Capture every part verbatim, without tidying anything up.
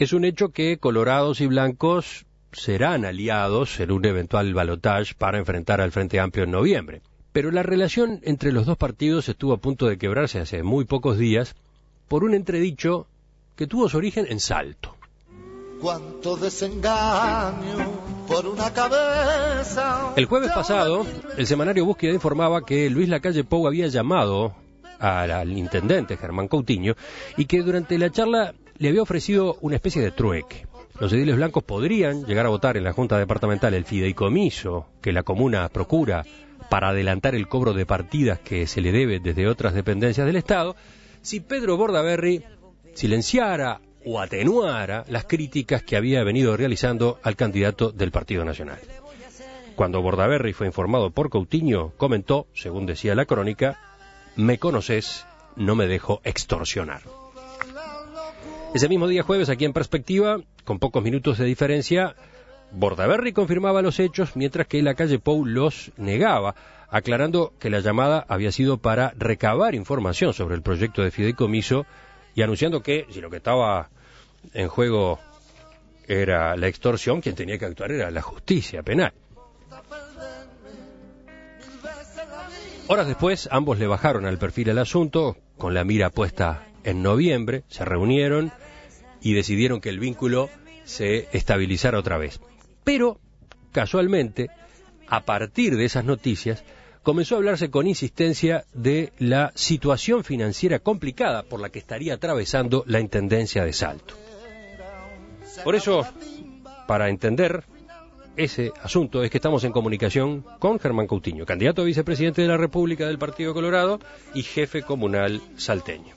es un hecho que colorados y blancos serán aliados en un eventual balotaje para enfrentar al Frente Amplio en noviembre. Pero la relación entre los dos partidos estuvo a punto de quebrarse hace muy pocos días por un entredicho que tuvo su origen en Salto. Cuánto desengaño por una cabeza. El jueves pasado, el semanario Búsqueda informaba que Luis Lacalle Pou había llamado al, al intendente Germán Coutinho y que durante la charla le había ofrecido una especie de trueque. Los ediles blancos podrían llegar a votar en la Junta Departamental el fideicomiso que la comuna procura para adelantar el cobro de partidas que se le debe desde otras dependencias del Estado, si Pedro Bordaberry silenciara o atenuara las críticas que había venido realizando al candidato del Partido Nacional. Cuando Bordaberry fue informado por Coutinho, comentó, según decía la crónica, «Me conoces, no me dejo extorsionar». Ese mismo día jueves, aquí en Perspectiva, con pocos minutos de diferencia, Bordaberry confirmaba los hechos, mientras que Lacalle Pou los negaba, aclarando que la llamada había sido para recabar información sobre el proyecto de fideicomiso y anunciando que, si lo que estaba en juego era la extorsión, quien tenía que actuar era la justicia penal. Horas después, ambos le bajaron al perfil el asunto, con la mira puesta en noviembre, se reunieron y decidieron que el vínculo se estabilizara otra vez. Pero, casualmente, a partir de esas noticias, comenzó a hablarse con insistencia de la situación financiera complicada por la que estaría atravesando la Intendencia de Salto. Por eso, para entender ese asunto, es que estamos en comunicación con Germán Coutinho, candidato a vicepresidente de la República del Partido Colorado y jefe comunal salteño.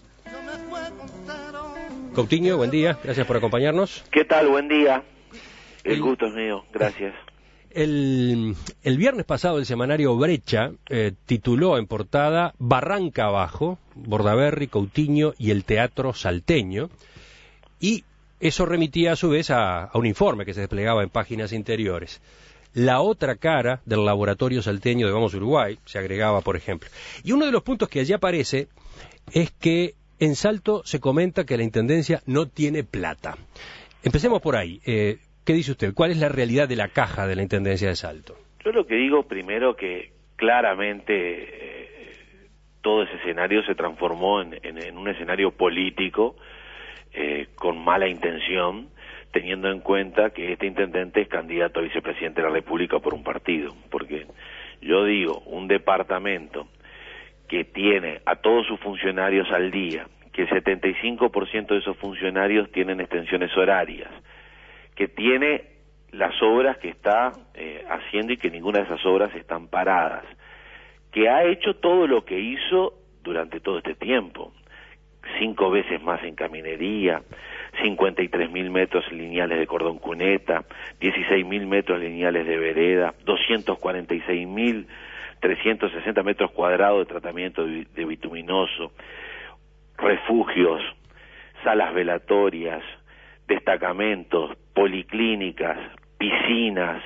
Coutinho, buen día, gracias por acompañarnos. ¿Qué tal? Buen día. El, el gusto es mío, gracias. El, el viernes pasado el semanario Brecha eh, tituló en portada Barranca Abajo, Bordaberry, Coutinho y el teatro salteño, y eso remitía a su vez a, a un informe que se desplegaba en páginas interiores. La otra cara del laboratorio salteño de Vamos Uruguay, se agregaba, por ejemplo. Y uno de los puntos que allí aparece es que en Salto se comenta que la Intendencia no tiene plata. Empecemos por ahí. Eh, ¿Qué dice usted? ¿Cuál es la realidad de la caja de la Intendencia de Salto? Yo lo que digo primero que claramente eh, todo ese escenario se transformó en, en, en un escenario político eh, con mala intención, teniendo en cuenta que este intendente es candidato a vicepresidente de la República por un partido. Porque yo digo, un departamento que tiene a todos sus funcionarios al día, que el setenta y cinco por ciento de esos funcionarios tienen extensiones horarias, que tiene las obras que está eh, haciendo y que ninguna de esas obras están paradas, que ha hecho todo lo que hizo durante todo este tiempo, cinco veces más en caminería, cincuenta y tres mil metros lineales de cordón cuneta, dieciséis mil metros lineales de vereda, doscientos cuarenta y seis mil trescientos sesenta metros cuadrados de tratamiento de, de bituminoso, refugios, salas velatorias, destacamentos, policlínicas, piscinas,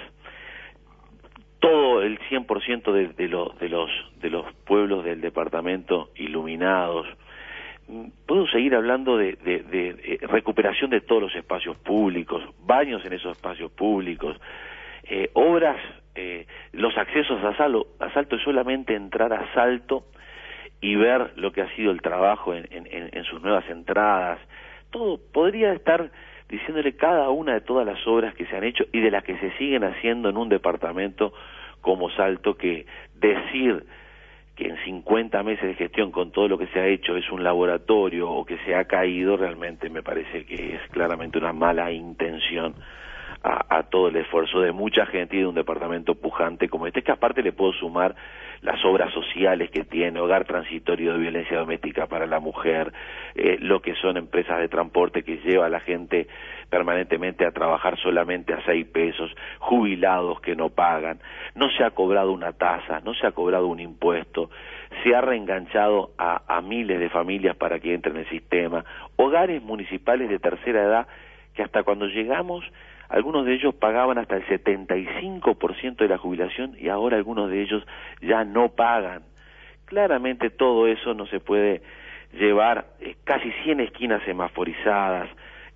todo el cien por ciento de, de, lo, de, los, de los pueblos del departamento iluminados. Puedo seguir hablando de, de, de, de recuperación de todos los espacios públicos, baños en esos espacios públicos, eh, obras, eh, los accesos a Salto, a Salto es solamente entrar a Salto y ver lo que ha sido el trabajo en, en, en sus nuevas entradas. Todo podría estar diciéndole cada una de todas las obras que se han hecho y de las que se siguen haciendo en un departamento como Salto, que decir que en cincuenta meses de gestión con todo lo que se ha hecho es un laboratorio o que se ha caído, realmente me parece que es claramente una mala intención a, a todo el esfuerzo de mucha gente y de un departamento pujante como este, que aparte le puedo sumar las obras sociales que tiene, hogar transitorio de violencia doméstica para la mujer, eh, lo que son empresas de transporte que lleva a la gente permanentemente a trabajar solamente a seis pesos, jubilados que no pagan, no se ha cobrado una tasa, no se ha cobrado un impuesto, se ha reenganchado a, a miles de familias para que entren en el sistema, hogares municipales de tercera edad que hasta cuando llegamos algunos de ellos pagaban hasta el setenta y cinco por ciento de la jubilación y ahora algunos de ellos ya no pagan. Claramente todo eso no se puede llevar, eh, casi cien esquinas semaforizadas,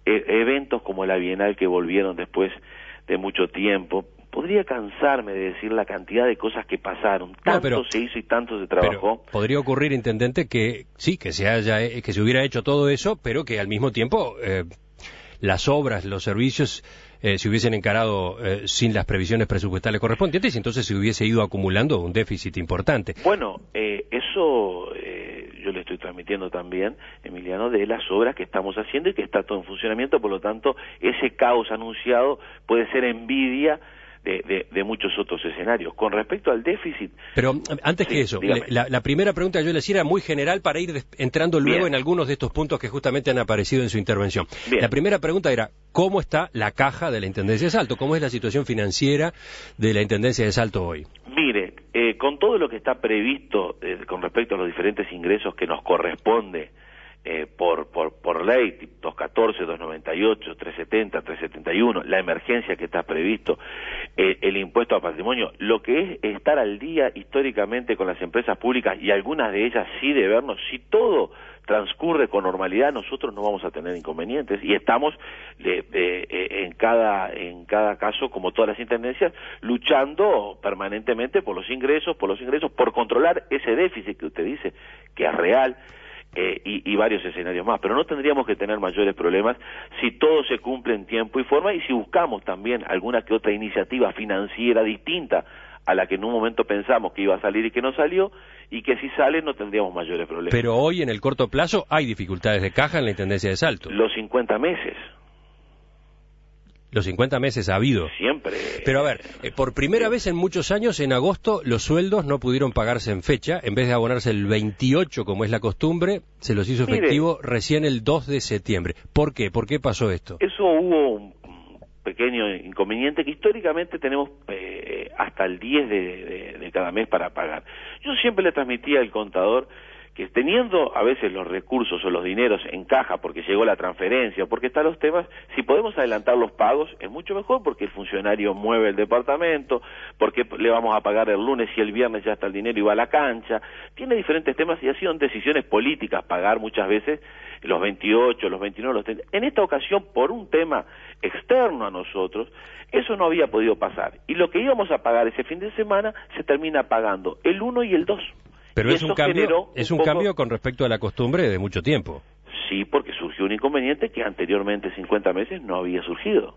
e eventos como la Bienal que volvieron después de mucho tiempo. Podría cansarme de decir la cantidad de cosas que pasaron. Tanto no, pero, se hizo y tanto se trabajó. Pero podría ocurrir, intendente, que sí, que se haya, que se hubiera hecho todo eso, pero que al mismo tiempo eh, las obras, los servicios eh, se hubiesen encarado eh, sin las previsiones presupuestales correspondientes y entonces se hubiese ido acumulando un déficit importante. Bueno, eh, eso eh, yo le estoy transmitiendo también, Emiliano, de las obras que estamos haciendo y que está todo en funcionamiento, por lo tanto, ese caos anunciado puede ser envidia De, de, de muchos otros escenarios. Con respecto al déficit... Pero antes sí, que eso, la, la primera pregunta que yo le hacía era muy general para ir entrando luego Bien. en algunos de estos puntos que justamente han aparecido en su intervención. Bien. La primera pregunta era, ¿cómo está la caja de la Intendencia de Salto? ¿Cómo es la situación financiera de la Intendencia de Salto hoy? Mire, eh, con todo lo que está previsto eh, con respecto a los diferentes ingresos que nos corresponde Eh, por, por, por ley, doscientos catorce, doscientos noventa y ocho, trescientos setenta, trescientos setenta y uno, la emergencia que está previsto, eh, el impuesto a patrimonio, lo que es estar al día históricamente con las empresas públicas y algunas de ellas sí debernos, si todo transcurre con normalidad, nosotros no vamos a tener inconvenientes y estamos de, de, de, en cada en cada caso, como todas las intendencias, luchando permanentemente por los ingresos, por los ingresos, por controlar ese déficit que usted dice que es real. Eh, y, y varios escenarios más, pero no tendríamos que tener mayores problemas si todo se cumple en tiempo y forma y si buscamos también alguna que otra iniciativa financiera distinta a la que en un momento pensamos que iba a salir y que no salió, y que si sale no tendríamos mayores problemas. Pero hoy en el corto plazo hay dificultades de caja en la Intendencia de Salto. Los cincuenta meses. Los cincuenta meses ha habido. Siempre. Pero a ver, eh, por primera vez en muchos años, en agosto, los sueldos no pudieron pagarse en fecha. En vez de abonarse el veintiocho, como es la costumbre, se los hizo efectivo Mire, recién el dos de septiembre. ¿Por qué? ¿Por qué pasó esto? Eso hubo un pequeño inconveniente que históricamente tenemos eh, hasta el diez de, de, de cada mes para pagar. Yo siempre le transmitía al contador que teniendo a veces los recursos o los dineros en caja porque llegó la transferencia o porque están los temas, si podemos adelantar los pagos es mucho mejor porque el funcionario mueve el departamento, porque le vamos a pagar el lunes y el viernes ya está el dinero y va a la cancha, tiene diferentes temas y ha sido decisiones políticas pagar muchas veces los veintiocho, los veintinueve, los treinta. En esta ocasión, por un tema externo a nosotros, eso no había podido pasar y lo que íbamos a pagar ese fin de semana se termina pagando el uno y el dos. Pero es un cambio, es un, un poco... cambio con respecto a la costumbre de mucho tiempo. Sí, porque surgió un inconveniente que anteriormente, cincuenta meses, no había surgido.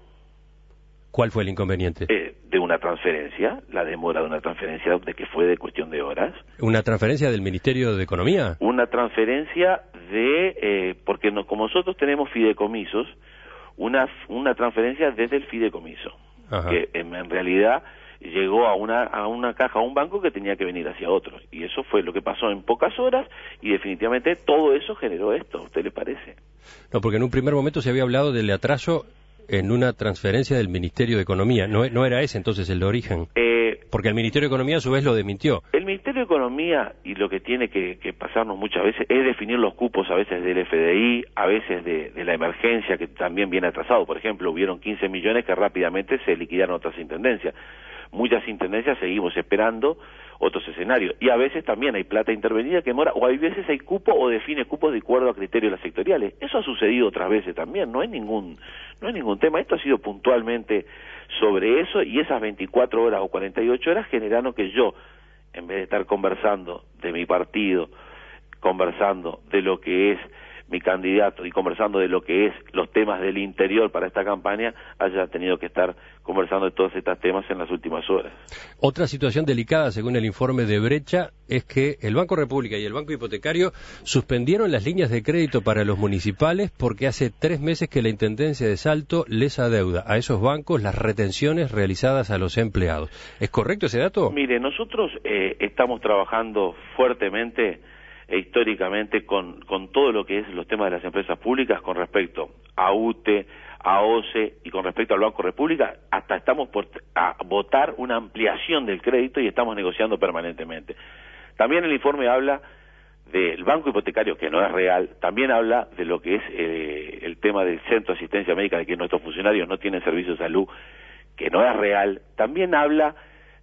¿Cuál fue el inconveniente? Eh, de una transferencia, la demora de una transferencia de que fue de cuestión de horas. ¿Una transferencia del Ministerio de Economía? Una transferencia de, eh, porque no, como nosotros tenemos fideicomisos, una, una transferencia desde el fideicomiso, Ajá. que en, en realidad... llegó a una a una caja, a un banco que tenía que venir hacia otro. Y eso fue lo que pasó en pocas horas y definitivamente todo eso generó esto. ¿A usted le parece? No, porque en un primer momento se había hablado del atraso en una transferencia del Ministerio de Economía. ¿No, no era ese entonces el de origen? Eh, porque el Ministerio de Economía a su vez lo desmintió. El Ministerio de Economía, y lo que tiene que, que pasarnos muchas veces, es definir los cupos a veces del F D I, a veces de, de la emergencia, que también viene atrasado. Por ejemplo, hubieron quince millones que rápidamente se liquidaron otras intendencias. Muchas intendencias seguimos esperando otros escenarios y a veces también hay plata intervenida que demora, o hay veces hay cupo o define cupos de acuerdo a criterios de las sectoriales. Eso ha sucedido otras veces también, no hay ningún no hay ningún tema. Esto ha sido puntualmente sobre eso y esas veinticuatro horas o cuarenta y ocho horas generaron que yo, en vez de estar conversando de mi partido, conversando de lo que es mi candidato y conversando de lo que es los temas del interior para esta campaña, haya tenido que estar conversando de todos estos temas en las últimas horas. Otra situación delicada, según el informe de Brecha, es que el Banco República y el Banco Hipotecario suspendieron las líneas de crédito para los municipales porque hace tres meses que la Intendencia de Salto les adeuda a esos bancos las retenciones realizadas a los empleados. ¿Es correcto ese dato? Mire, nosotros eh, estamos trabajando fuertemente e históricamente con, con todo lo que es los temas de las empresas públicas con respecto a U T E, a O C E y con respecto al Banco República, hasta estamos por a votar una ampliación del crédito y estamos negociando permanentemente. También el informe habla del Banco Hipotecario, que no es real, también habla de lo que es eh, el tema del Centro de Asistencia Médica, de que nuestros funcionarios no tienen servicio de salud, que no es real, también habla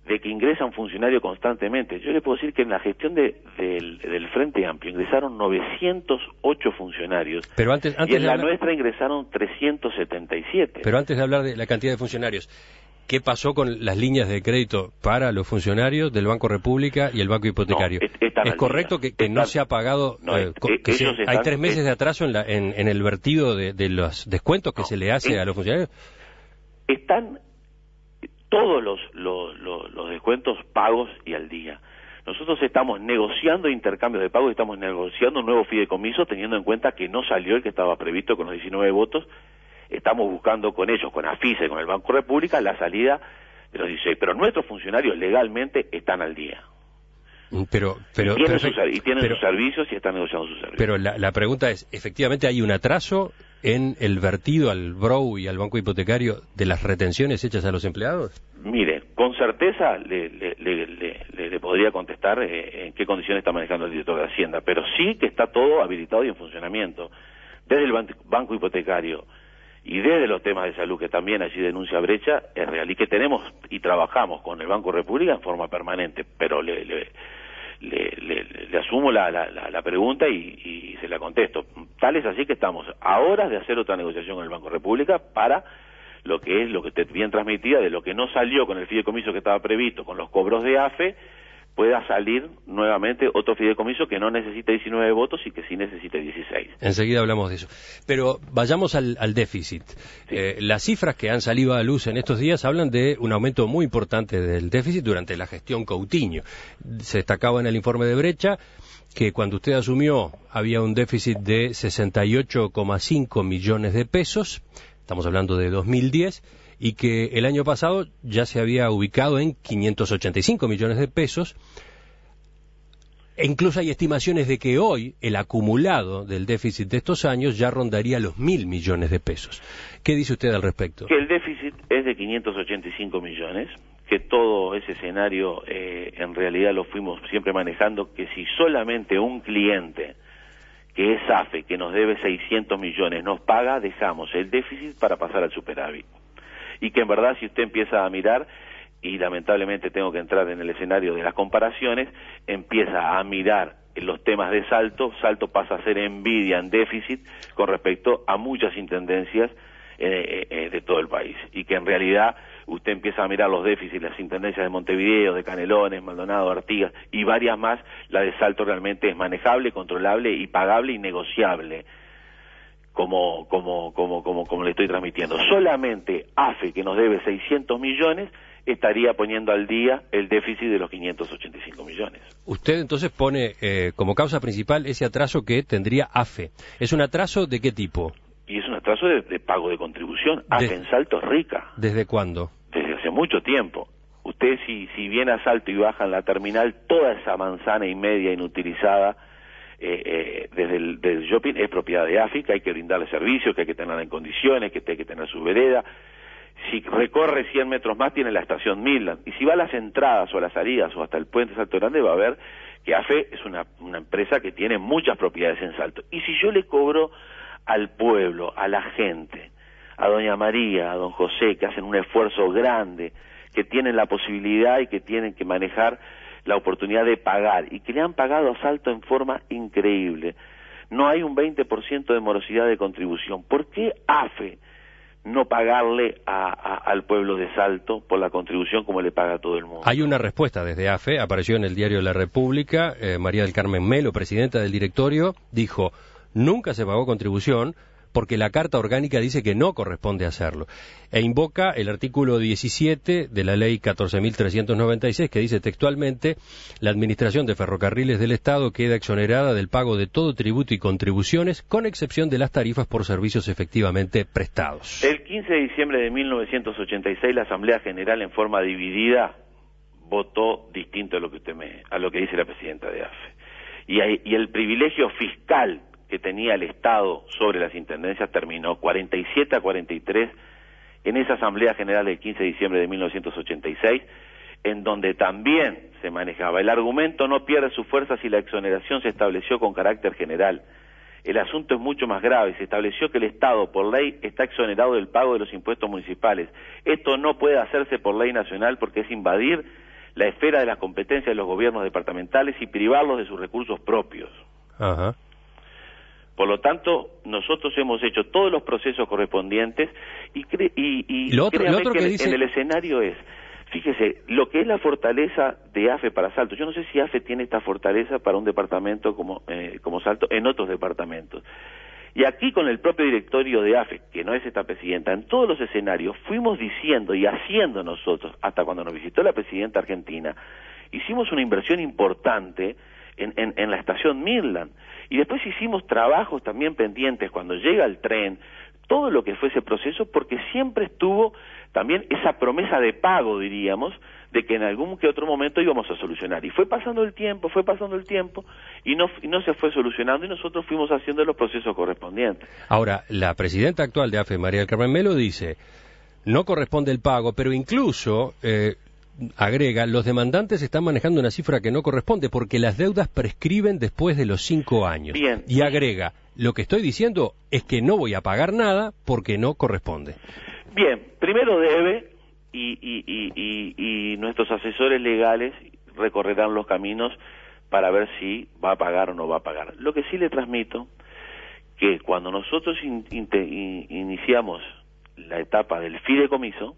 de que ingresa un funcionario constantemente. Yo le puedo decir que en la gestión de, del, del Frente Amplio ingresaron novecientos ocho funcionarios, pero antes, antes y en la hablar... nuestra ingresaron trescientos setenta y siete. Pero antes de hablar de la cantidad de funcionarios, ¿qué pasó con las líneas de crédito para los funcionarios del Banco República y el Banco Hipotecario? No, es, ¿Es correcto que, que están, no se ha pagado? No, eh, eh, que se, están, ¿Hay tres meses es, de atraso en, la, en, en el vertido de, de los descuentos que no, se le hace es, a los funcionarios? Están todos los, los, los, los descuentos pagos y al día. Nosotros estamos negociando intercambios de pagos, estamos negociando un nuevo fideicomiso teniendo en cuenta que no salió el que estaba previsto con los diecinueve votos. Estamos buscando con ellos, con AFISA y con el Banco República, la salida de los dieciséis, pero nuestros funcionarios legalmente están al día. Pero, pero, y tienen, perfecto, sus, y tienen pero, sus servicios y están negociando sus servicios. Pero la, la pregunta es, ¿efectivamente hay un atraso en el vertido al B R O y al Banco Hipotecario de las retenciones hechas a los empleados? Mire, con certeza le, le, le, le, le podría contestar eh, en qué condiciones está manejando el director de Hacienda, pero sí que está todo habilitado y en funcionamiento. Desde el ban Banco Hipotecario y desde los temas de salud, que también allí denuncia brecha, es real, y que tenemos y trabajamos con el Banco República en forma permanente, pero le, le, le, le, le asumo la, la, la pregunta y, y se la contesto. Tal es así que estamos a horas de hacer otra negociación con el Banco República para lo que es lo que usted bien transmitía, de lo que no salió con el fideicomiso que estaba previsto, con los cobros de AFE, pueda salir nuevamente otro fideicomiso que no necesite diecinueve votos y que sí necesite dieciséis. Enseguida hablamos de eso. Pero vayamos al, al déficit. Sí. Eh, las cifras que han salido a luz en estos días hablan de un aumento muy importante del déficit durante la gestión Coutinho. Se destacaba en el informe de Brecha que cuando usted asumió había un déficit de sesenta y ocho coma cinco millones de pesos, estamos hablando de dos mil diez, y que el año pasado ya se había ubicado en quinientos ochenta y cinco millones de pesos. E incluso hay estimaciones de que hoy el acumulado del déficit de estos años ya rondaría los mil millones de pesos. ¿Qué dice usted al respecto? Que el déficit es de quinientos ochenta y cinco millones, que todo ese escenario eh, en realidad lo fuimos siempre manejando, que si solamente un cliente que es AFE, que nos debe seiscientos millones, nos paga, dejamos el déficit para pasar al superávit. Y que en verdad si usted empieza a mirar, y lamentablemente tengo que entrar en el escenario de las comparaciones, empieza a mirar en los temas de Salto, Salto pasa a ser envidia en déficit con respecto a muchas intendencias eh, eh, de todo el país. Y que en realidad usted empieza a mirar los déficits, las intendencias de Montevideo, de Canelones, Maldonado, Artigas y varias más, la de Salto realmente es manejable, controlable y pagable y negociable. Como, como, como, como, como le estoy transmitiendo. Solamente AFE, que nos debe seiscientos millones, estaría poniendo al día el déficit de los quinientos ochenta y cinco millones. Usted entonces pone eh, como causa principal ese atraso que tendría AFE. ¿Es un atraso de qué tipo? Y es un atraso de, de pago de contribución. AFE de, en Salto es rica. ¿Desde cuándo? Desde hace mucho tiempo. Usted si, si viene a Salto y baja en la terminal, toda esa manzana y media inutilizada, Eh, eh, desde el del shopping es propiedad de AFI, que hay que brindarle servicios, que hay que tenerla en condiciones, que hay que tener su vereda. Si recorre cien metros más tiene la estación Midland, y si va a las entradas o a las salidas o hasta el puente Salto Grande va a ver que AFE es una, una empresa que tiene muchas propiedades en Salto. Y si yo le cobro al pueblo, a la gente, a doña María, a don José, que hacen un esfuerzo grande, que tienen la posibilidad y que tienen que manejar la oportunidad de pagar, y que le han pagado a Salto en forma increíble. No hay un veinte por ciento de morosidad de contribución. ¿Por qué AFE no pagarle a, a, al pueblo de Salto por la contribución como le paga a todo el mundo? Hay una respuesta desde AFE, apareció en el diario La República, eh, María del Carmen Melo, presidenta del directorio, dijo, nunca se pagó contribución, porque la Carta Orgánica dice que no corresponde hacerlo, e invoca el artículo diecisiete de la Ley catorce mil trescientos noventa y seis, que dice textualmente, la Administración de Ferrocarriles del Estado queda exonerada del pago de todo tributo y contribuciones, con excepción de las tarifas por servicios efectivamente prestados. El quince de diciembre de mil novecientos ochenta y seis, la Asamblea General, en forma dividida, votó distinto a lo que usted me, a lo que dice la presidenta de AFE. Y, hay, y el privilegio fiscal que tenía el Estado sobre las intendencias terminó cuarenta y siete a cuarenta y tres en esa Asamblea General del quince de diciembre de mil novecientos ochenta y seis, en donde también se manejaba. El argumento no pierde su fuerza si la exoneración se estableció con carácter general. El asunto es mucho más grave. Se estableció que el Estado, por ley, está exonerado del pago de los impuestos municipales. Esto no puede hacerse por ley nacional porque es invadir la esfera de las competencias de los gobiernos departamentales y privarlos de sus recursos propios. Ajá. Por lo tanto, nosotros hemos hecho todos los procesos correspondientes y, cre y, y lo otro, créame lo otro que, que en, dice... en el escenario es, fíjese, lo que es la fortaleza de AFE para Salto. Yo no sé si AFE tiene esta fortaleza para un departamento como, eh, como Salto en otros departamentos. Y aquí con el propio directorio de AFE, que no es esta presidenta, en todos los escenarios fuimos diciendo y haciendo nosotros, hasta cuando nos visitó la presidenta argentina, hicimos una inversión importante en, en, en la estación Midland. Y después hicimos trabajos también pendientes cuando llega el tren, todo lo que fue ese proceso, porque siempre estuvo también esa promesa de pago, diríamos, de que en algún que otro momento íbamos a solucionar. Y fue pasando el tiempo, fue pasando el tiempo, y no, y no se fue solucionando, y nosotros fuimos haciendo los procesos correspondientes. Ahora, la presidenta actual de AFE, María del Carmen Melo, dice, no corresponde el pago, pero incluso... Eh, agrega, los demandantes están manejando una cifra que no corresponde porque las deudas prescriben después de los cinco años. Bien. Y agrega, lo que estoy diciendo es que no voy a pagar nada porque no corresponde. Bien, primero debe y, y, y, y, y nuestros asesores legales recorrerán los caminos para ver si va a pagar o no va a pagar. Lo que sí le transmito, que cuando nosotros in, in, in, iniciamos la etapa del fideicomiso,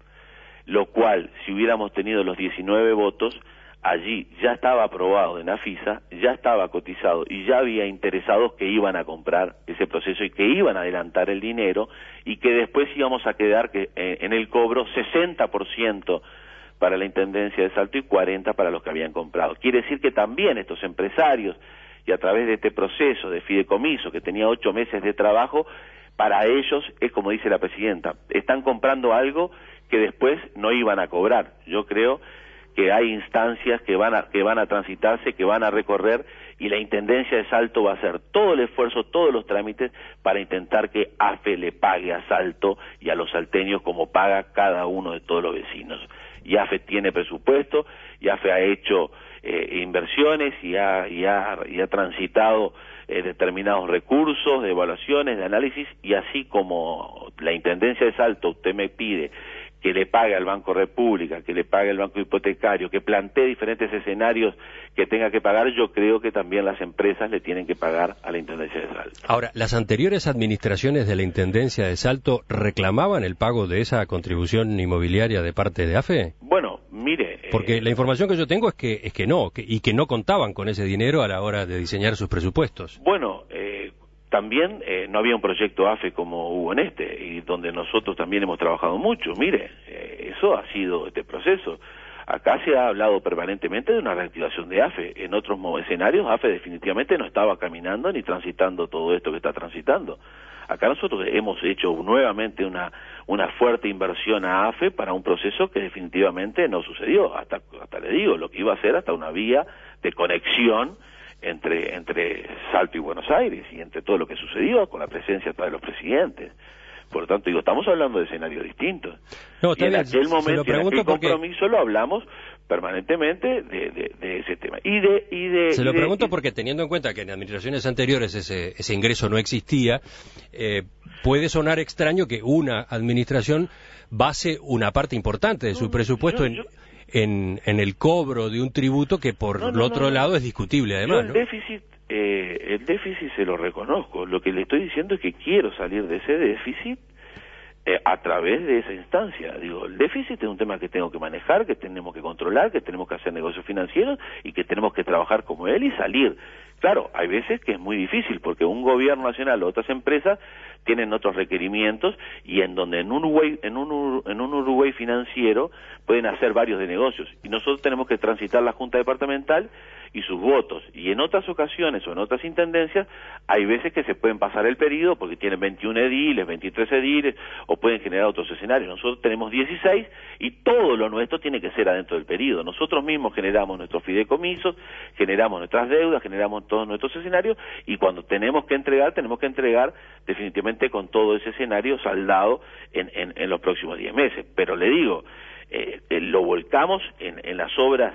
lo cual, si hubiéramos tenido los diecinueve votos, allí ya estaba aprobado en AFISA, ya estaba cotizado y ya había interesados que iban a comprar ese proceso y que iban a adelantar el dinero y que después íbamos a quedar que, eh, en el cobro sesenta por ciento para la Intendencia de Salto y cuarenta por ciento para los que habían comprado. Quiere decir que también estos empresarios, y a través de este proceso de fideicomiso que tenía ocho meses de trabajo, para ellos es como dice la presidenta, están comprando algo que después no iban a cobrar. Yo creo que hay instancias que van a que van a transitarse, que van a recorrer, y la Intendencia de Salto va a hacer todo el esfuerzo, todos los trámites para intentar que AFE le pague a Salto y a los salteños como paga cada uno de todos los vecinos. Y AFE tiene presupuesto, y AFE ha hecho eh, inversiones y ha, y ha, y ha transitado eh, determinados recursos de evaluaciones, de análisis, y así como la Intendencia de Salto usted me pide que le pague al Banco República, que le pague al Banco Hipotecario, que plantee diferentes escenarios que tenga que pagar, yo creo que también las empresas le tienen que pagar a la Intendencia de Salto. Ahora, ¿las anteriores administraciones de la Intendencia de Salto reclamaban el pago de esa contribución inmobiliaria de parte de AFE? Bueno, mire... Porque eh, la información que yo tengo es que es que no, que, y que no contaban con ese dinero a la hora de diseñar sus presupuestos. Bueno, eh, también eh, no había un proyecto AFE como hubo en este, y donde nosotros también hemos trabajado mucho. Mire, eh, eso ha sido este proceso. Acá se ha hablado permanentemente de una reactivación de AFE. En otros escenarios, AFE definitivamente no estaba caminando ni transitando todo esto que está transitando. Acá nosotros hemos hecho nuevamente una, una fuerte inversión a AFE para un proceso que definitivamente no sucedió. Hasta, hasta le digo, lo que iba a ser hasta una vía de conexión entre entre Salto y Buenos Aires, y entre todo lo que sucedió con la presencia de los presidentes. Por lo tanto, digo, estamos hablando de escenarios distintos. No, y en bien, aquel momento, en aquel porque... compromiso lo hablamos permanentemente de, de, de ese tema. Y de, y de, Se lo y de, pregunto y... porque teniendo en cuenta que en administraciones anteriores ese, ese ingreso no existía, eh, puede sonar extraño que una administración base una parte importante de su no, presupuesto yo, en... yo... En, en el cobro de un tributo que por no, el no, otro no, lado no. es discutible además, Yo el ¿no? déficit, eh, el déficit se lo reconozco. Lo que le estoy diciendo es que quiero salir de ese déficit eh, a través de esa instancia. Digo, el déficit es un tema que tengo que manejar, que tenemos que controlar, que tenemos que hacer negocios financieros y que tenemos que trabajar como él y salir. Claro, hay veces que es muy difícil porque un gobierno nacional o otras empresas tienen otros requerimientos, y en donde en un Uruguay, en un, en un Uruguay financiero pueden hacer varios de negocios, y nosotros tenemos que transitar la Junta Departamental y sus votos, y en otras ocasiones o en otras intendencias hay veces que se pueden pasar el periodo porque tienen veintiún ediles, veintitrés ediles, o pueden generar otros escenarios. Nosotros tenemos dieciséis y todo lo nuestro tiene que ser adentro del periodo. Nosotros mismos generamos nuestros fideicomisos, generamos nuestras deudas, generamos todos nuestros escenarios, y cuando tenemos que entregar, tenemos que entregar definitivamente con todo ese escenario saldado en, en, en los próximos diez meses. Pero le digo, eh, eh, lo volcamos en, en las obras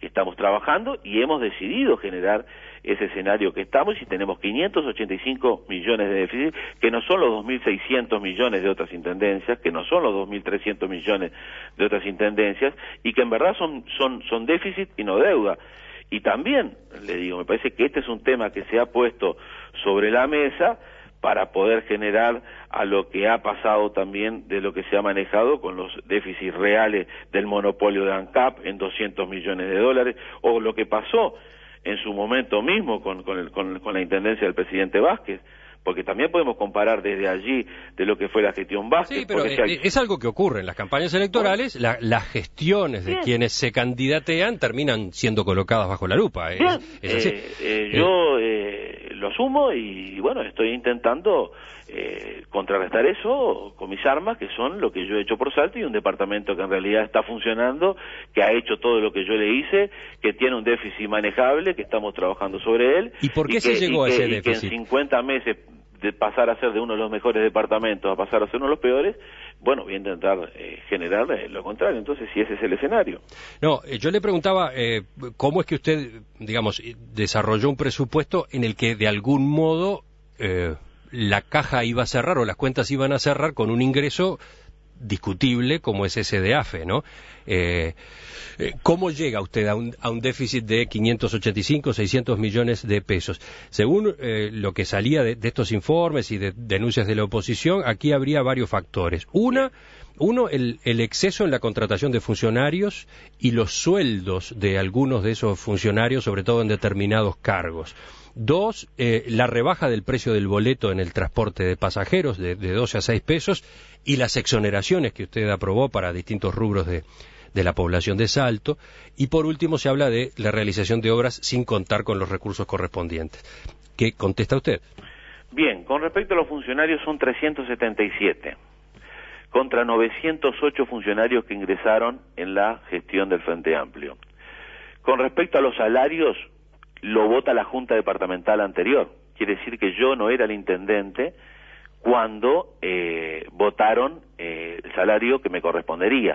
que estamos trabajando y hemos decidido generar ese escenario que estamos y tenemos quinientos ochenta y cinco millones de déficit, que no son los dos mil seiscientos millones de otras intendencias, que no son los dos mil trescientos millones de otras intendencias, y que en verdad son, son, son déficit y no deuda. Y también, le digo, me parece que este es un tema que se ha puesto sobre la mesa para poder generar a lo que ha pasado también de lo que se ha manejado con los déficits reales del monopolio de ANCAP en doscientos millones de dólares, o lo que pasó en su momento mismo con, con, el, con, con la intendencia del presidente Vázquez, porque también podemos comparar desde allí de lo que fue la gestión Vázquez. Sí, pero es, es algo que ocurre en las campañas electorales, bueno, la, las gestiones de bien. quienes se candidatean terminan siendo colocadas bajo la lupa. Es, es así. Eh, eh, yo eh, lo asumo y bueno, estoy intentando eh, contrarrestar eso con mis armas, que son lo que yo he hecho por Salto, y un departamento que en realidad está funcionando, que ha hecho todo lo que yo le hice, que tiene un déficit manejable, que estamos trabajando sobre él. ¿Y por qué y se que, llegó y a que, ese y déficit? Que en cincuenta meses de pasar a ser de uno de los mejores departamentos a pasar a ser uno de los peores, bueno, voy a intentar eh, generar eh, lo contrario. Entonces, si ese es el escenario. No, eh, yo le preguntaba eh, cómo es que usted, digamos, desarrolló un presupuesto en el que de algún modo eh, la caja iba a cerrar o las cuentas iban a cerrar con un ingreso discutible como es ese de AFE, ¿no? Eh, ¿Cómo llega usted a un, a un déficit de quinientos ochenta y cinco, seiscientos millones de pesos? Según eh, lo que salía de, de estos informes y de denuncias de la oposición, aquí habría varios factores. Una, uno, el, el exceso en la contratación de funcionarios y los sueldos de algunos de esos funcionarios, sobre todo en determinados cargos. Dos, eh, la rebaja del precio del boleto en el transporte de pasajeros de, de doce a seis pesos y las exoneraciones que usted aprobó para distintos rubros de, de la población de Salto. Y por último se habla de la realización de obras sin contar con los recursos correspondientes. ¿Qué contesta usted? Bien, con respecto a los funcionarios son trescientos setenta y siete contra novecientos ocho funcionarios que ingresaron en la gestión del Frente Amplio. Con respecto a los salarios, lo vota la Junta Departamental anterior. Quiere decir que yo no era el intendente cuando eh, votaron eh, el salario que me correspondería.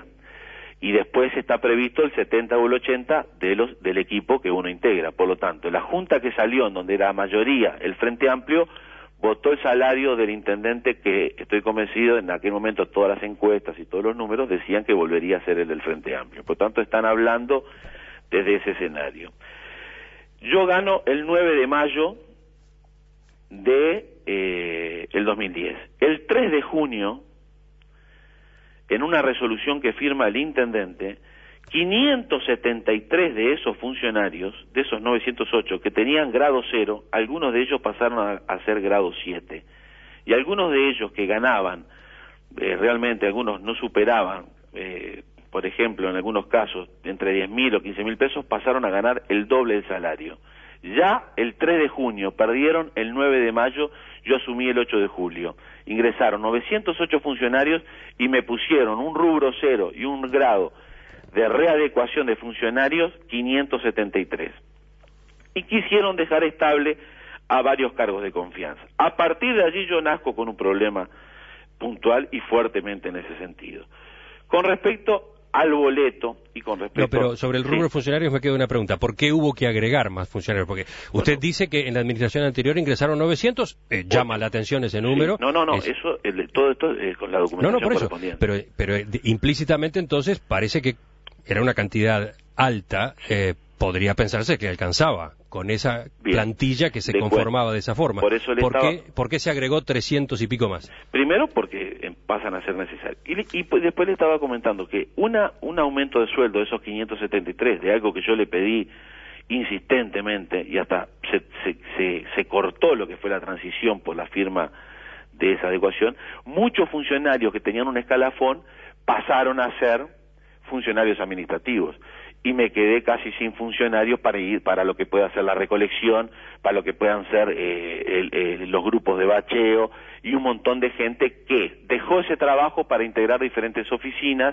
Y después está previsto el setenta o el ochenta de los, del equipo que uno integra. Por lo tanto, la Junta que salió, en donde era mayoría el Frente Amplio, votó el salario del intendente que, estoy convencido, en aquel momento todas las encuestas y todos los números decían que volvería a ser el del Frente Amplio. Por lo tanto, están hablando desde ese escenario. Yo gano el nueve de mayo de eh, el dos mil diez. El tres de junio, en una resolución que firma el intendente, quinientos setenta y tres de esos funcionarios, de esos novecientos ocho que tenían grado cero, algunos de ellos pasaron a, a ser grado siete. Y algunos de ellos que ganaban, eh, realmente algunos no superaban, eh, por ejemplo, en algunos casos, entre diez mil o quince mil pesos, pasaron a ganar el doble del salario. Ya el tres de junio, perdieron el nueve de mayo, yo asumí el ocho de julio. Ingresaron novecientos ocho funcionarios y me pusieron un rubro cero y un grado de readecuación de funcionarios quinientos setenta y tres. Y quisieron dejar estable a varios cargos de confianza. A partir de allí yo nazco con un problema puntual y fuertemente en ese sentido. Con respecto al boleto y con respecto... No, pero sobre el rubro de sí. funcionarios me queda una pregunta. ¿Por qué hubo que agregar más funcionarios? Porque usted bueno, dice que en la administración anterior ingresaron novecientos, eh, llama bueno, la atención ese número. Sí. No, no, no, es... eso, el, todo esto eh, con la documentación no, no, por eso, correspondiente. Pero, pero eh, implícitamente entonces parece que era una cantidad alta, eh, podría pensarse que alcanzaba con esa Bien. plantilla que se de conformaba de esa forma. Por, eso ¿Por, estaba... qué, ¿Por qué se agregó trescientos y pico más? Primero porque eh, pasan a ser necesarios. Y, y pues después le estaba comentando que una un aumento de sueldo de esos quinientos setenta y tres, de algo que yo le pedí insistentemente, y hasta se, se, se, se cortó lo que fue la transición por la firma de esa adecuación, muchos funcionarios que tenían un escalafón pasaron a ser funcionarios administrativos. Y me quedé casi sin funcionarios para ir para lo que pueda ser la recolección, para lo que puedan ser eh, el, el, los grupos de bacheo y un montón de gente que dejó ese trabajo para integrar diferentes oficinas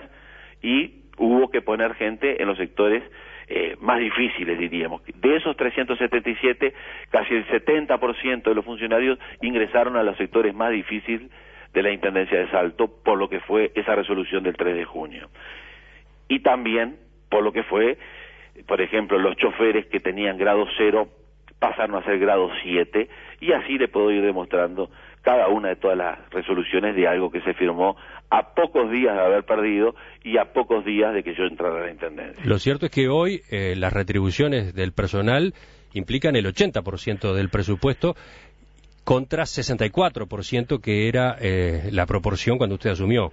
y hubo que poner gente en los sectores eh, más difíciles, diríamos. De esos trescientos setenta y siete, casi el setenta por ciento de los funcionarios ingresaron a los sectores más difíciles de la Intendencia de Salto por lo que fue esa resolución del tres de junio. Y también por lo que fue por ejemplo, los choferes que tenían grado cero pasaron a ser grado siete, y así le puedo ir demostrando cada una de todas las resoluciones de algo que se firmó a pocos días de haber perdido y a pocos días de que yo entrara a la Intendencia. Lo cierto es que hoy eh, las retribuciones del personal implican el ochenta por ciento del presupuesto contra sesenta y cuatro por ciento que era eh, la proporción cuando usted asumió.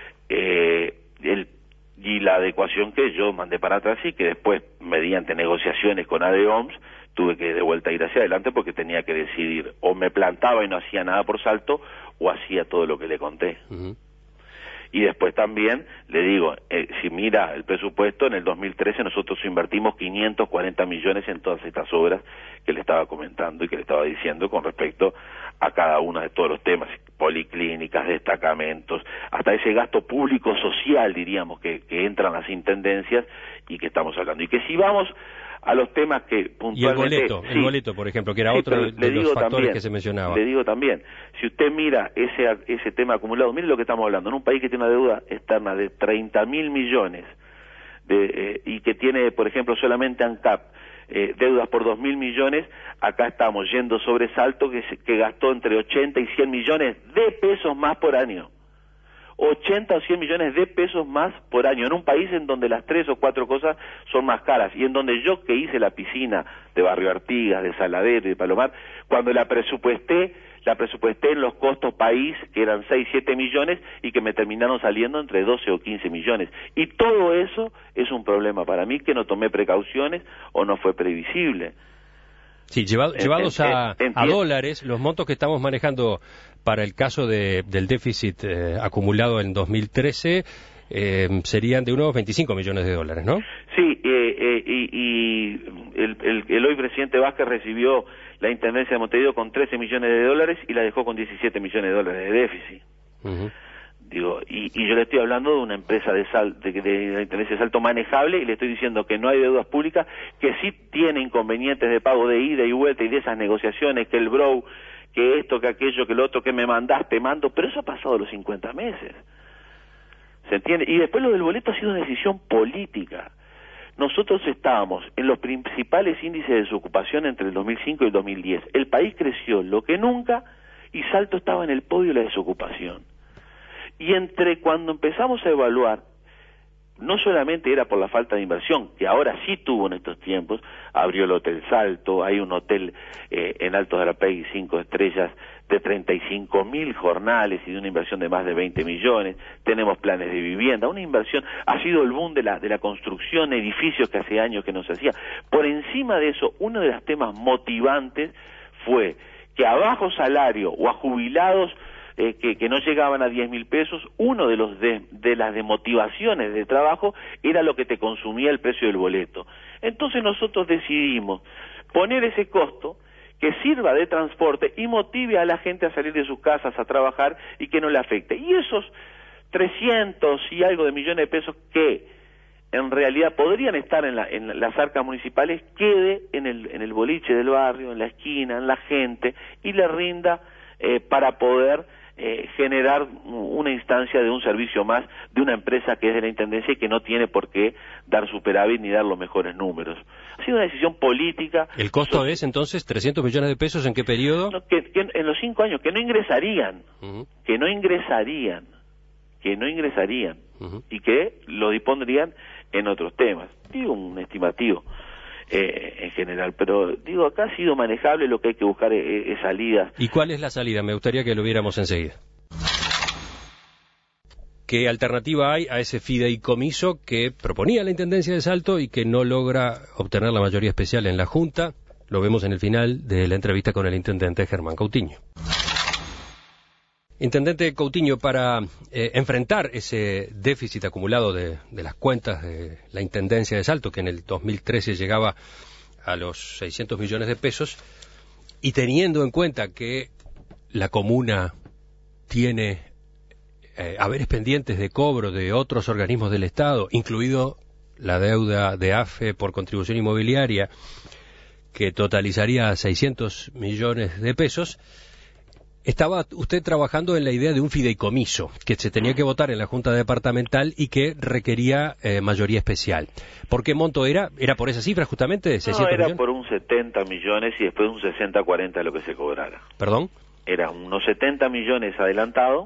Eh, el, y la adecuación que yo mandé para atrás y que después, mediante negociaciones con ADEOMS, tuve que de vuelta ir hacia adelante porque tenía que decidir, o me plantaba y no hacía nada por Salto, o hacía todo lo que le conté. Uh-huh. Y después también, le digo, eh, si mira el presupuesto, en el dos mil trece nosotros invertimos quinientos cuarenta millones en todas estas obras que le estaba comentando y que le estaba diciendo con respecto a cada uno de todos los temas, policlínicas, destacamentos, hasta ese gasto público social, diríamos, que, que entran las intendencias y que estamos hablando. Y que si vamos a los temas que puntualmente... Y el boleto, sí, el boleto, por ejemplo, que era sí, otro de, de los factores también, que se mencionaba. Le digo también, si usted mira ese ese tema acumulado, mire lo que estamos hablando, en un país que tiene una deuda externa de treinta mil millones de, eh, y que tiene, por ejemplo, solamente ANCAP, eh, deudas por dos mil millones, acá estamos yendo sobre Salto que, que gastó entre ochenta y cien millones de pesos más por año. ochenta o cien millones de pesos más por año, en un país en donde las tres o cuatro cosas son más caras, y en donde yo que hice la piscina de Barrio Artigas, de Saladero y de Palomar, cuando la presupuesté, la presupuesté en los costos país, que eran seis, siete millones, y que me terminaron saliendo entre doce o quince millones. Y todo eso es un problema para mí, que no tomé precauciones o no fue previsible. Sí, llevado, llevados a, a dólares, los montos que estamos manejando para el caso de, del déficit eh, acumulado en dos mil trece eh, serían de unos veinticinco millones de dólares, ¿no? Sí, eh, eh, y, y el, el, el hoy presidente Vázquez recibió la Intendencia de Montevideo con trece millones de dólares y la dejó con diecisiete millones de dólares de déficit. Uh-huh. Digo, y, y yo le estoy hablando de una empresa de, sal, de, de la Intendencia de Salto manejable, y le estoy diciendo que no hay deudas públicas, que sí tiene inconvenientes de pago de ida y vuelta y de esas negociaciones, que el bro, que esto, que aquello, que lo otro, que me mandaste, mando, pero eso ha pasado los cincuenta meses. ¿Se entiende? Y después lo del boleto ha sido una decisión política. Nosotros estábamos en los principales índices de desocupación entre el dos mil cinco y el dos mil diez. El país creció lo que nunca y Salto estaba en el podio de la desocupación. Y entre cuando empezamos a evaluar, no solamente era por la falta de inversión, que ahora sí tuvo en estos tiempos, abrió el Hotel Salto, hay un hotel eh, en Altos de Arapey, cinco estrellas, de treinta y cinco mil jornales y de una inversión de más de veinte millones, tenemos planes de vivienda, una inversión, ha sido el boom de la, de la construcción de edificios que hace años que no se hacía. Por encima de eso, uno de los temas motivantes fue que a bajo salario o a jubilados Eh, que, que no llegaban a diez mil pesos, uno de los de, de las demotivaciones de trabajo era lo que te consumía el precio del boleto. Entonces nosotros decidimos poner ese costo que sirva de transporte y motive a la gente a salir de sus casas a trabajar y que no le afecte. Y esos trescientos y algo de millones de pesos que en realidad podrían estar en, la, en las arcas municipales, quede en el, en el boliche del barrio, en la esquina, en la gente, y le rinda eh, para poder Eh, generar una instancia de un servicio más de una empresa que es de la Intendencia y que no tiene por qué dar superávit ni dar los mejores números. Ha sido una decisión política. ¿El costo so, es entonces trescientos millones de pesos en qué periodo? No, que, que en los cinco años, que no ingresarían, uh-huh. que no ingresarían, que no ingresarían uh-huh. y que lo dispondrían en otros temas. Digo un estimativo. Eh, en general, pero digo, acá ha sido manejable, lo que hay que buscar es, es salida. ¿Y cuál es la salida? Me gustaría que lo viéramos enseguida. ¿Qué alternativa hay a ese fideicomiso que proponía la Intendencia de Salto y que no logra obtener la mayoría especial en la Junta? Lo vemos en el final de la entrevista con el intendente Germán Coutinho. Intendente Coutinho, para eh, enfrentar ese déficit acumulado de, de las cuentas de la Intendencia de Salto, que en el dos mil trece llegaba a los seiscientos millones de pesos, y teniendo en cuenta que la comuna tiene eh, haberes pendientes de cobro de otros organismos del Estado, incluido la deuda de A F E por contribución inmobiliaria, que totalizaría seiscientos millones de pesos, Estaba usted trabajando en la idea de un fideicomiso que se tenía que votar en la Junta Departamental y que requería eh, mayoría especial. ¿Por qué monto era? ¿Era por esa cifra justamente? No, era millones? por un setenta millones y después un sesenta cuarenta de lo que se cobrara. ¿Perdón? Era unos setenta millones adelantado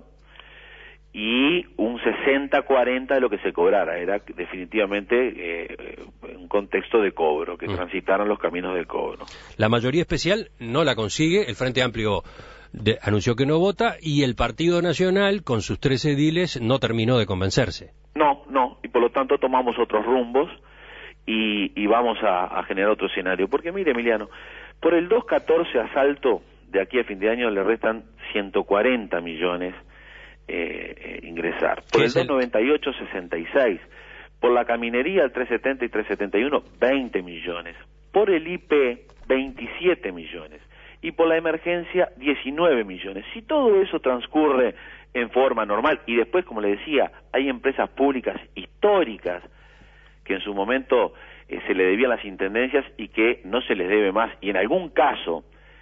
y un sesenta cuarenta de lo que se cobrara. Era definitivamente eh, un contexto de cobro, que mm. transitaran los caminos del cobro. La mayoría especial no la consigue, el Frente Amplio de, anunció que no vota y el Partido Nacional, con sus tres ediles, no terminó de convencerse. No, no, y por lo tanto tomamos otros rumbos y, y vamos a, a generar otro escenario. Porque mire, Emiliano, por el dos catorce asalto, de aquí a fin de año le restan ciento cuarenta millones eh, eh, ingresar. Por el dos noventa y ocho, sesenta y seis. Por la caminería, el trescientos setenta y trescientos setenta y uno, veinte millones. Por el I P, veintisiete millones. Y por la emergencia, diecinueve millones. Si todo eso transcurre en forma normal, y después, como le decía, hay empresas públicas históricas que en su momento eh, se le debían las intendencias y que no se les debe más, y en algún caso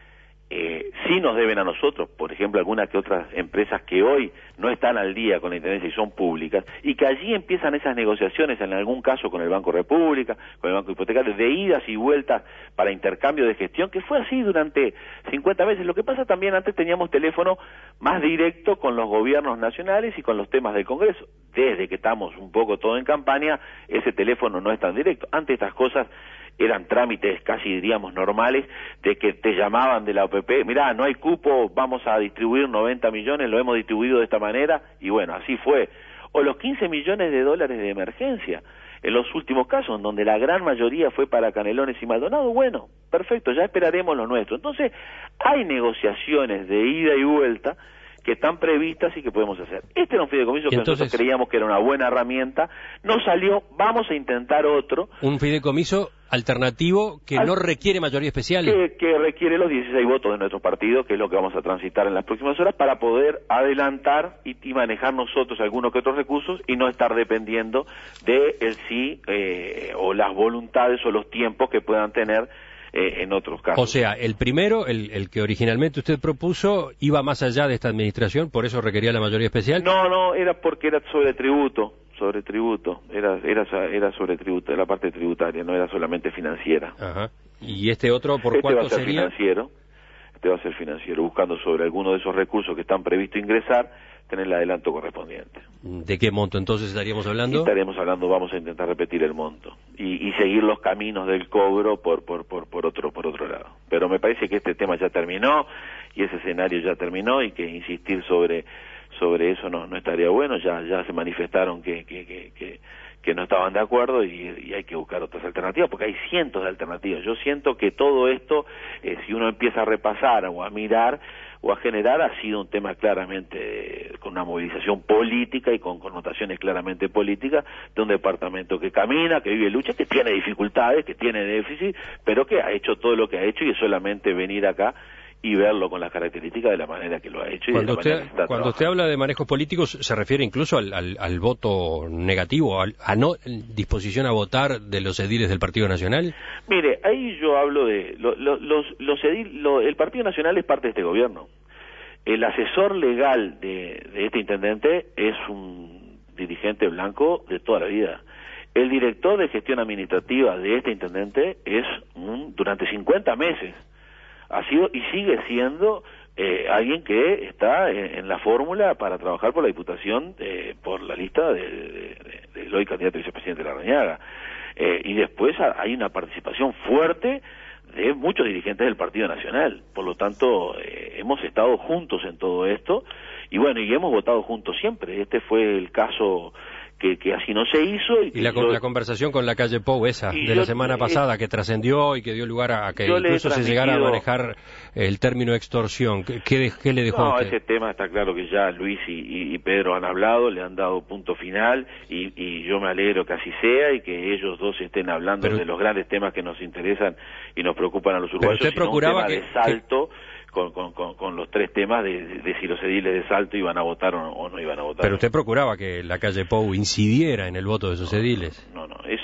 eh, sí nos deben a nosotros, por ejemplo, algunas que otras empresas que hoy no están al día con la intendencia y son públicas, y que allí empiezan esas negociaciones, en algún caso con el Banco República, con el Banco Hipotecario, de idas y vueltas para intercambio de gestión, que fue así durante cincuenta meses. Lo que pasa también, antes teníamos teléfono más directo con los gobiernos nacionales y con los temas del Congreso. Desde que estamos un poco todo en campaña, ese teléfono no es tan directo. Antes estas cosas eran trámites casi diríamos normales, de que te llamaban de la O P P, mirá, no hay cupo, vamos a distribuir noventa millones, lo hemos distribuido de esta manera, y bueno, así fue. O los quince millones de dólares de emergencia, en los últimos casos, en donde la gran mayoría fue para Canelones y Maldonado, bueno, perfecto, ya esperaremos lo nuestro. Entonces, hay negociaciones de ida y vuelta que están previstas y que podemos hacer. Este era un fideicomiso que Entonces, nosotros creíamos que era una buena herramienta, no salió, vamos a intentar otro. Un fideicomiso alternativo que Al, no requiere mayoría especial. Que, que requiere los dieciséis votos de nuestro partido, que es lo que vamos a transitar en las próximas horas, para poder adelantar y, y manejar nosotros algunos que otros recursos y no estar dependiendo de el sí eh, o las voluntades o los tiempos que puedan tener Eh, en otros casos. O sea, el primero, el, el que originalmente usted propuso, iba más allá de esta administración, por eso requería la mayoría especial. No, no, era porque era sobre tributo, sobre tributo, era era era sobre tributo, la parte tributaria, no era solamente financiera. Ajá. ¿Y este otro por este cuánto va a ser sería? Financiero, este va a ser financiero, buscando sobre alguno de esos recursos que están previstos ingresar, tener el adelanto correspondiente. ¿De qué monto entonces estaríamos hablando? Y estaremos hablando, vamos a intentar repetir el monto y, y seguir los caminos del cobro por, por, por, por otro por otro lado. Pero me parece que este tema ya terminó y ese escenario ya terminó y que insistir sobre sobre eso no, no estaría bueno. Ya ya se manifestaron que que, que, que, que no estaban de acuerdo y, y hay que buscar otras alternativas porque hay cientos de alternativas. Yo siento que todo esto, eh, si uno empieza a repasar o a mirar o a generar, ha sido un tema claramente eh, con una movilización política y con connotaciones claramente políticas de un departamento que camina, que vive lucha, que tiene dificultades, que tiene déficit, pero que ha hecho todo lo que ha hecho y es solamente venir acá y verlo con las características de la manera que lo ha hecho. Y cuando de la usted, manera que está cuando usted habla de manejos políticos, ¿se refiere incluso al, al, al voto negativo, al, a no disposición a votar de los ediles del Partido Nacional? Mire, ahí yo hablo de... Lo, lo, los, los edil, lo, el Partido Nacional es parte de este gobierno. El asesor legal de, de este intendente es un dirigente blanco de toda la vida. El director de gestión administrativa de este intendente es un, durante cincuenta meses. Ha sido y sigue siendo eh, alguien que está en, en la fórmula para trabajar por la Diputación, eh, por la lista de, de, de, de hoy candidato a vicepresidente de Larrañaga. Eh, y después hay una participación fuerte de muchos dirigentes del Partido Nacional. Por lo tanto, eh, hemos estado juntos en todo esto y bueno, y hemos votado juntos siempre. Este fue el caso que, que así no se hizo. Y, y la, yo, la conversación con la calle Pou, esa, de yo, la semana eh, pasada, que trascendió y que dio lugar a que incluso se llegara a manejar el término extorsión. ¿Qué, qué, qué le dejó no, a usted? Ese tema está claro que ya Luis y, y, y Pedro han hablado, le han dado punto final y, y yo me alegro que así sea y que ellos dos estén hablando pero, de los grandes temas que nos interesan y nos preocupan a los uruguayos. Pero usted procuraba un tema que, de salto que... Con, con, con, con los tres temas de, de, de si los ediles de Salto iban a votar o no, o no iban a votar. Pero usted procuraba que la calle Pou incidiera en el voto de esos no, ediles. No, no, ese,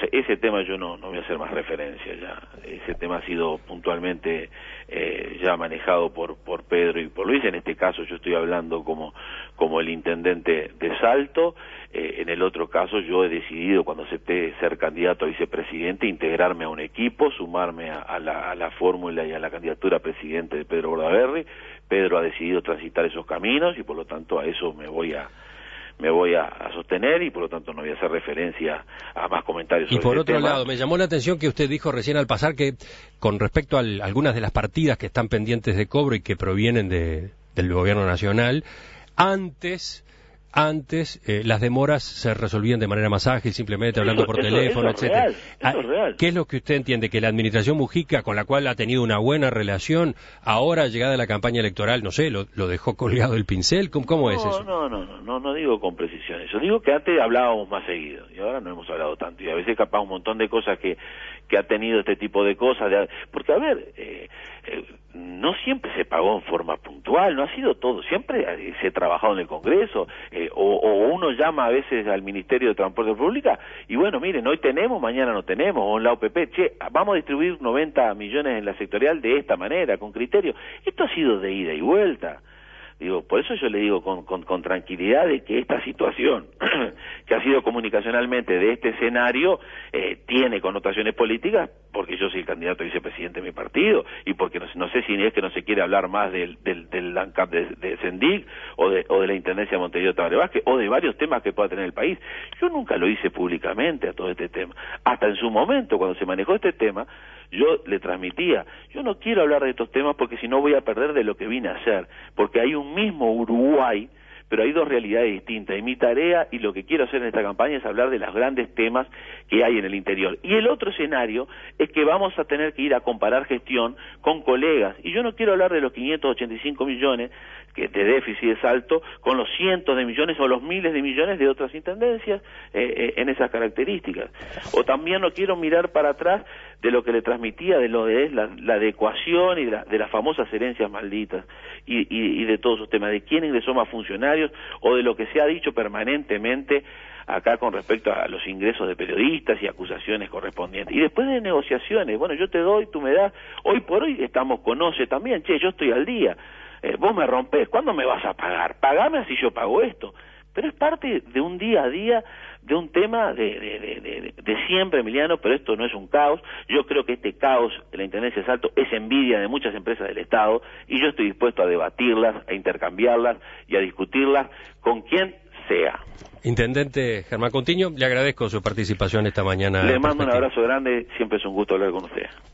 ese tema yo no, no voy a hacer más referencia ya. Ese tema ha sido puntualmente eh, ya manejado por, por Pedro y por Luis. En este caso yo estoy hablando como, como el intendente de Salto. Eh, en el otro caso yo he decidido, cuando acepté ser candidato a vicepresidente, integrarme a un equipo, sumarme a, a la, a la fórmula y a la candidatura a presidente de Pedro Bordaberry. Pedro ha decidido transitar esos caminos y por lo tanto a eso me voy a me voy a, a sostener y por lo tanto no voy a hacer referencia a más comentarios sobre Y por ese otro tema. lado, me llamó la atención que usted dijo recién al pasar que con respecto a algunas de las partidas que están pendientes de cobro y que provienen de, del gobierno nacional, antes antes eh, las demoras se resolvían de manera más ágil, simplemente hablando Eso- por eso- teléfono, eso es etcétera. real, eso es real. ¿Qué es lo que usted entiende? ¿Que la administración Mujica, con la cual ha tenido una buena relación, ahora llegada la campaña electoral, no sé, lo, lo dejó colgado el pincel? ¿Cómo, cómo es eso? No, no, no, no, no digo con precisión eso. Digo que antes hablábamos más seguido y ahora no hemos hablado tanto. Y a veces capaz un montón de cosas que, que ha tenido este tipo de cosas. De, porque, a ver, eh, eh, no siempre se pagó en forma puntual, no ha sido todo. Siempre eh, se ha trabajado en el Congreso eh, o, o uno llama a veces al Ministerio de Transporte Pública y bueno, miren, hoy tenemos, mañana no tenemos, o en la O P P, che, vamos a distribuir noventa millones en la sectorial de esta manera, con criterio. Esto ha sido de ida y vuelta. Digo, por eso yo le digo con, con, con tranquilidad de que esta situación que ha sido comunicacionalmente de este escenario eh, tiene connotaciones políticas porque yo soy el candidato a vicepresidente de mi partido y porque no, no sé si es que no se quiere hablar más del, del, del ANCAP de, de Sendic o de, o de la Intendencia de Montevideo Tabaré Vázquez o de varios temas que pueda tener el país. Yo nunca lo hice públicamente a todo este tema. Hasta en su momento, cuando se manejó este tema, yo le transmitía, yo no quiero hablar de estos temas porque si no voy a perder de lo que vine a hacer, porque hay un mismo Uruguay, pero hay dos realidades distintas, y mi tarea y lo que quiero hacer en esta campaña es hablar de los grandes temas que hay en el interior. Y el otro escenario es que vamos a tener que ir a comparar gestión con colegas, y yo no quiero hablar de los quinientos ochenta y cinco millones que de déficit de Salto con los cientos de millones o los miles de millones de otras intendencias eh, eh, en esas características. O también no quiero mirar para atrás de lo que le transmitía de lo de la, la adecuación y de, la, de las famosas herencias malditas y, y, y de todos esos temas, de quién ingresó más funcionarios o de lo que se ha dicho permanentemente acá con respecto a los ingresos de periodistas y acusaciones correspondientes. Y después de negociaciones, bueno, yo te doy, tú me das, hoy por hoy estamos con O C E también, che, yo estoy al día, eh, vos me rompés, ¿cuándo me vas a pagar? Pagame así yo pago esto. Pero es parte de un día a día, de un tema de, de, de, de, de siempre, Emiliano, pero esto no es un caos. Yo creo que este caos de la Intendencia de Salto es envidia de muchas empresas del Estado y yo estoy dispuesto a debatirlas, a intercambiarlas y a discutirlas con quien sea. Intendente Germán Coutinho, le agradezco su participación esta mañana. Le mando un abrazo grande, siempre es un gusto hablar con usted.